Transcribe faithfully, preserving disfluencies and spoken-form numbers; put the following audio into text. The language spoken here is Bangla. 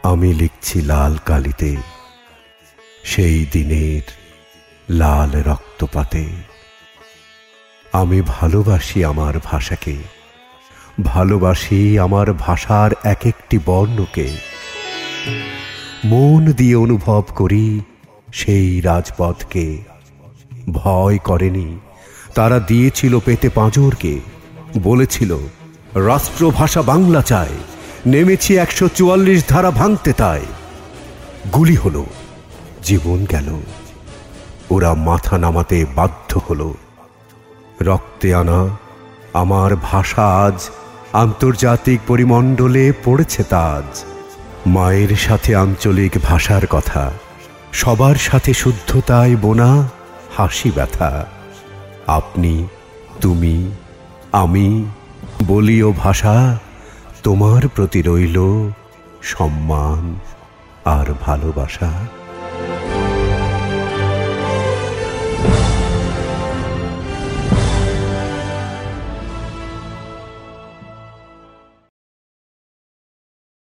আমি লিখছি লাল কালিতে সেই দিনের লাল রক্তপাতে। আমি ভালোবাসি আমার ভাষাকে, ভালোবাসি আমার ভাষার এক একটি বর্ণকে। মন দিয়ে অনুভব করি সেই রাজপথকে। ভয় করেনি, তারা দিয়েছিল পেতে পাঁজরকে। বলেছিল রাষ্ট্রভাষা বাংলা চায়, নেমেছি একশো চুয়াল্লিশ ধারা ভাঙতে তাই। গুলি হলো, জীবন গেল, ওরা মাথা নামাতে বাধ্য হলো। রক্তে আনা আমার ভাষা আজ আন্তর্জাতিক পরিমণ্ডলে পড়েছে তাজ। মায়ের সাথে আঞ্চলিক ভাষার কথা, সবার সাথে শুদ্ধতায় বোনা হাসি ব্যথা। আপনি, তুমি, আমি বলিও ভাষা, তোমার প্রতি রইল সম্মান আর ভালোবাসা।